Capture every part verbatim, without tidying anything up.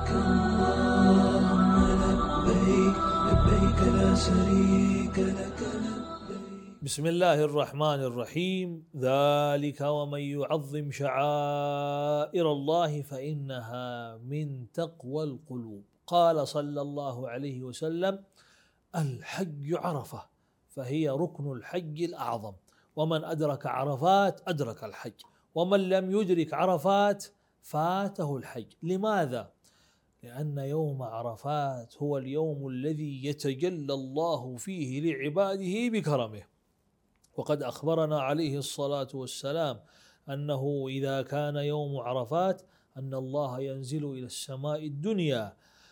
لبيك اللهم لبيك لبيك لا شريك لك لبيك. بسم الله الرحمن الرحيم. ذلك ومن يعظم شعائر الله فإنها من تقوى القلوب. قال صلى الله عليه وسلم: الحج عرفة، فهي ركن الحج الأعظم، ومن أدرك عرفات أدرك الحج، ومن لم يدرك عرفات فاته الحج. لماذا؟ لأن يوم عرفات هو اليوم الذي يتجلى الله فيه لعباده بكرمه، وقد أخبرنا عليه الصلاة والسلام أنه إذا كان يوم عرفات أن الله ينزل إلى السماء الدنيا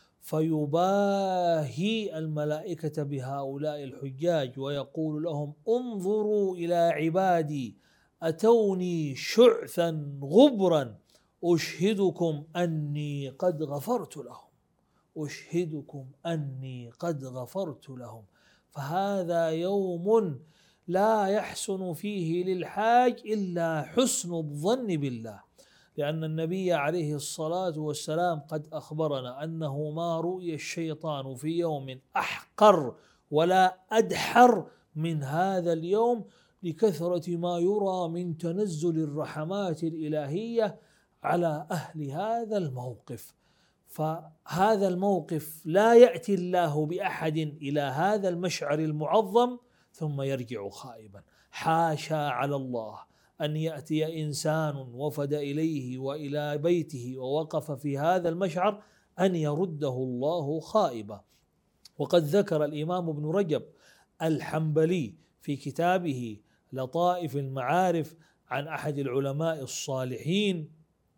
فيباهي الملائكة بهؤلاء الحجاج ويقول لهم: انظروا إلى عبادي أتوني شعثا غبرا أشهدكم أني قد غفرت لهم، أشهدكم أني قد غفرت لهم. فهذا يوم لا يحسن فيه للحاج إلا حسن الظن بالله، لأن النبي عليه الصلاة والسلام قد أخبرنا أنه ما رؤي الشيطان في يوم أحقر ولا أدحر من هذا اليوم، لكثرة ما يرى من تنزل الرحمات الإلهية على أهل هذا الموقف. فهذا الموقف لا يأتي الله بأحد إلى هذا المشعر المعظم ثم يرجع خائبا. حاشا على الله أن يأتي إنسان وفد إليه وإلى بيته ووقف في هذا المشعر أن يرده الله خائبا. وقد ذكر الإمام ابن رجب الحنبلي في كتابه لطائف المعارف عن أحد العلماء الصالحين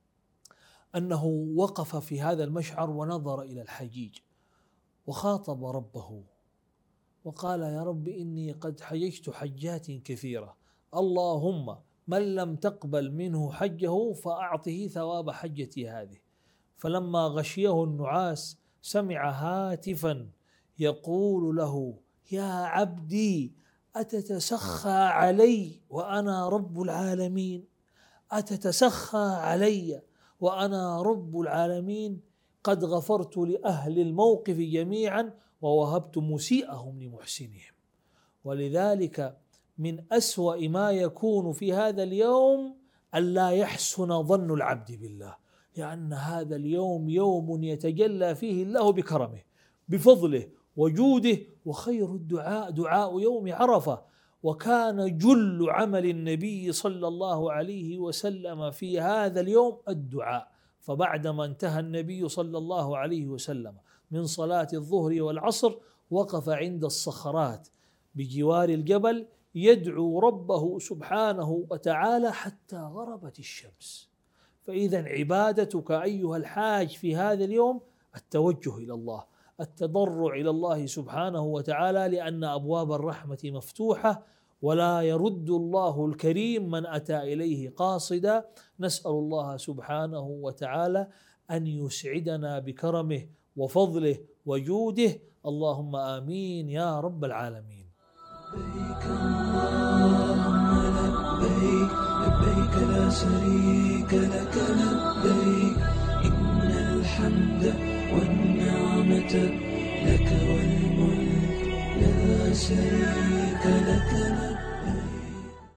أنه وقف في هذا المشعر ونظر إلى الحجيج وخاطب ربه وقال: يا رب إني قد حججت حجات كثيرة، اللهم من لم تقبل منه حجه فأعطه ثواب حجتي هذه. فلما غشيه النعاس سمع هاتفا يقول له: يا عبدي أتتسخى علي وأنا رب العالمين، أتتسخى علي وأنا رب العالمين، قد غفرت لأهل الموقف جميعا ووهبت مسيئهم لمحسنهم. ولذلك من أسوأ ما يكون في هذا اليوم ألا يحسن ظن العبد بالله، لأن هذا اليوم يوم يتجلى فيه الله بكرمه بفضله وجوده، وخير الدعاء دعاء يوم عرفة. وكان جل عمل النبي صلى الله عليه وسلم في هذا اليوم الدعاء. فبعدما انتهى النبي صلى الله عليه وسلم من صلاة الظهر والعصر وقف عند الصخرات بجوار الجبل يدعو ربه سبحانه وتعالى حتى غربت الشمس. فإذا عبادتك أيها الحاج في هذا اليوم التوجه إلى الله، التضرع إلى الله سبحانه وتعالى، لأن أبواب الرحمة مفتوحة ولا يرد الله الكريم من أتى إليه قاصدا. نسأل الله سبحانه وتعالى أن يسعدنا بكرمه وفضله وجوده، اللهم آمين يا رب العالمين. لبيك اللهم لبيك لبيك لا شريك لك لبيك، إن الحمد والنعمة لك والملك لا شريك لك.